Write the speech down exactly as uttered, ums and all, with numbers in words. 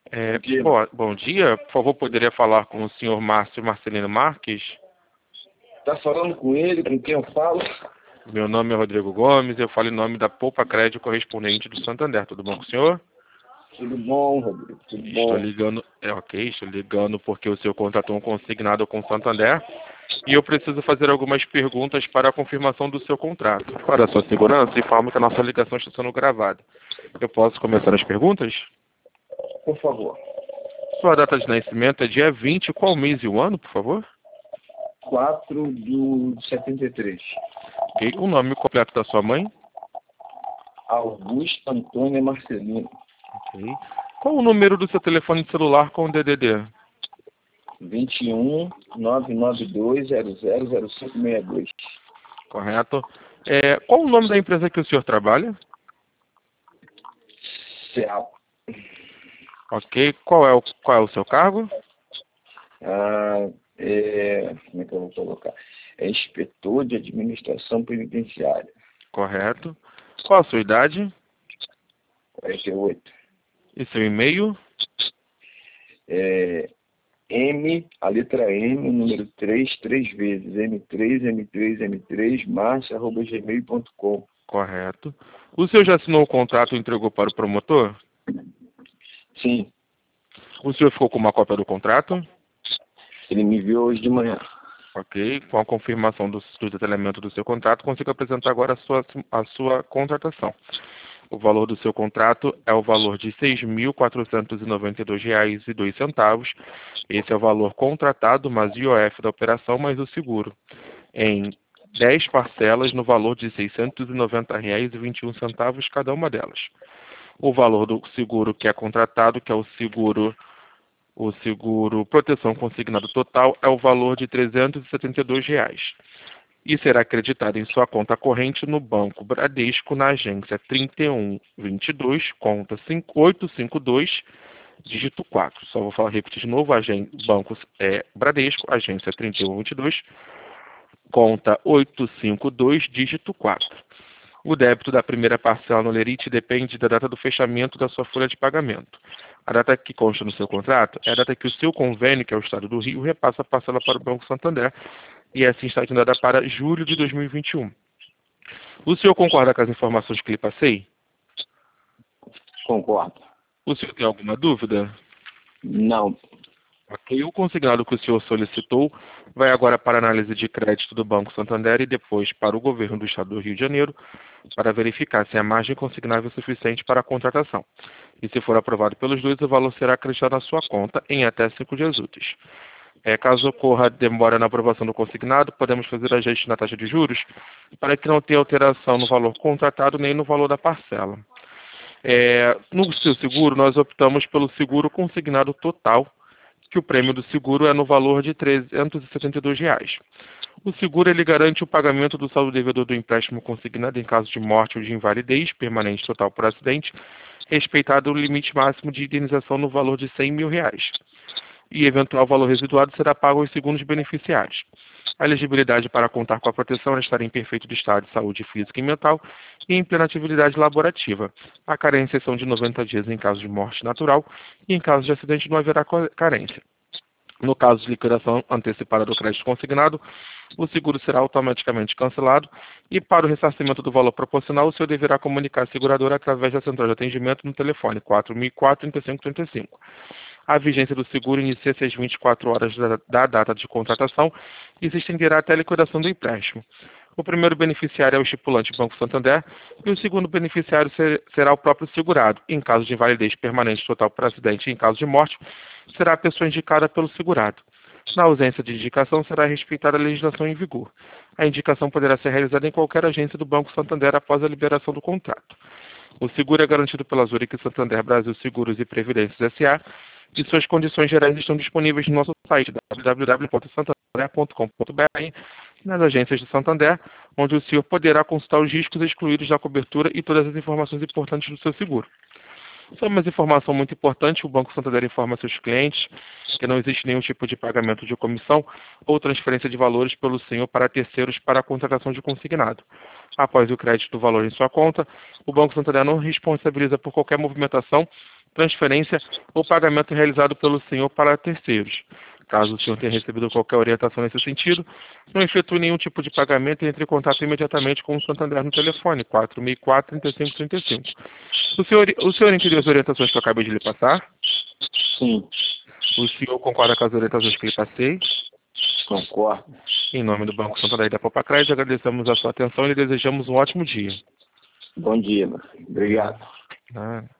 É, Dia. bom, bom dia, por favor, poderia falar com o senhor Márcio Marcelino Marques? Tá falando com ele, com quem eu falo? Meu nome é Rodrigo Gomes, eu falo em nome da Poupa Crédito correspondente do Santander. Tudo bom com o senhor? Tudo bom, Rodrigo? Tudo Estou bom? ligando, é ok, estou ligando porque o senhor contratou um consignado com o Santander e eu preciso fazer algumas perguntas para a confirmação do seu contrato. Para a sua segurança, informo que a nossa ligação está sendo gravada. Eu posso começar as perguntas? Por favor. Sua data de nascimento é dia vinte, qual mês e o ano, por favor? quatro de setenta e três. Ok, o nome completo da sua mãe? Augusto Antônio Marcelino. Ok. Qual o número do seu telefone celular com o D D D? vinte e um, nove nove dois, zero zero zero cinco seis dois. Correto. É, qual o nome da empresa que o senhor trabalha? C E A P. Ok. Qual é o, qual é o seu cargo? Ah, é, como é que eu vou colocar? É inspetor de administração penitenciária. Correto. Qual a sua idade? quarenta e oito. E seu e-mail? É, M, a letra M, número três, três vezes. M três, M três, M três, marcha, arroba gmail ponto com. Correto. O senhor já assinou o contrato e entregou para o promotor? Sim, O senhor ficou com uma cópia do contrato? ele me enviou hoje de manhã. Ok. Com a confirmação do, do detalhamento do seu contrato, consigo apresentar agora a sua, a sua contratação. O valor do seu contrato é o valor de seis mil quatrocentos e noventa e dois reais e dois centavos. Esse é o valor contratado, mais I O F da operação, mais o seguro, em dez parcelas no valor de seiscentos e noventa reais e vinte e um centavos cada uma delas. O valor do seguro que é contratado, que é o seguro, o seguro proteção consignado total, é o valor de trezentos e setenta e dois reais. E será acreditado em sua conta corrente no Banco Bradesco, na agência trinta e um vinte e dois, conta oitocentos e cinquenta e dois, dígito quatro. Só vou falar, repetir de novo, agen, Banco é, Bradesco, agência trinta e um vinte e dois, conta oitocentos e cinquenta e dois, dígito quatro. O débito da primeira parcela no Lerite depende da data do fechamento da sua folha de pagamento. A data que consta no seu contrato é a data que o seu convênio, que é o Estado do Rio, repassa a parcela para o Banco Santander, e assim está agendada para julho de dois mil e vinte e um. O senhor concorda com as informações que lhe passei? Concordo. O senhor tem alguma dúvida? Não. Ok. O consignado que o senhor solicitou vai agora para a análise de crédito do Banco Santander e depois para o governo do Estado do Rio de Janeiro para verificar se a margem consignável é suficiente para a contratação. E se for aprovado pelos dois, o valor será acreditado na sua conta em até cinco dias úteis. É, caso ocorra demora na aprovação do consignado, podemos fazer ajuste na taxa de juros para que não tenha alteração no valor contratado nem no valor da parcela. É, no seu seguro, nós optamos pelo seguro consignado total, que o prêmio do seguro é no valor de trezentos e setenta e dois reais. O seguro ele garante o pagamento do saldo devedor do empréstimo consignado em caso de morte ou de invalidez permanente total por acidente, respeitado o limite máximo de indenização no valor de cem mil reais. E eventual valor residuado será pago aos segundos beneficiários. A elegibilidade para contar com a proteção é estar em perfeito estado de saúde física e mental e em plena atividade laborativa. A carência são de noventa dias em caso de morte natural e em caso de acidente não haverá carência. No caso de liquidação antecipada do crédito consignado, o seguro será automaticamente cancelado e, para o ressarcimento do valor proporcional, o senhor deverá comunicar a seguradora através da central de atendimento no telefone quatro mil e quatro, trinta e cinco trinta e cinco. A vigência do seguro inicia-se às vinte e quatro horas da, da data de contratação e se estenderá até a liquidação do empréstimo. O primeiro beneficiário é o estipulante Banco Santander e o segundo beneficiário ser, será o próprio segurado. Em caso de invalidez permanente total por acidente e em caso de morte, será a pessoa indicada pelo segurado. Na ausência de indicação, será respeitada a legislação em vigor. A indicação poderá ser realizada em qualquer agência do Banco Santander após a liberação do contrato. O seguro é garantido pela Zurich Santander Brasil Seguros e Previdências S A e suas condições gerais estão disponíveis no nosso site w w w ponto santander ponto com ponto b r, nas agências do Santander, onde o senhor poderá consultar os riscos excluídos da cobertura e todas as informações importantes do seu seguro. Só uma informação muito importante, o Banco Santander informa seus clientes que não existe nenhum tipo de pagamento de comissão ou transferência de valores pelo senhor para terceiros para a contratação de consignado. Após o crédito do valor em sua conta, o Banco Santander não responsabiliza por qualquer movimentação transferência ou pagamento realizado pelo senhor para terceiros. Caso o senhor tenha recebido qualquer orientação nesse sentido, não efetue nenhum tipo de pagamento e entre em contato imediatamente com o Santander no telefone quatro seis quatro, três cinco três cinco. O senhor, o senhor entendeu as orientações que eu acabei de lhe passar? Sim, O senhor concorda com as orientações que lhe passei? concordo. Em nome do Banco Santander e da Popacred, agradecemos a sua atenção e lhe desejamos um ótimo dia. Bom dia, meu filho. Obrigado. Ah.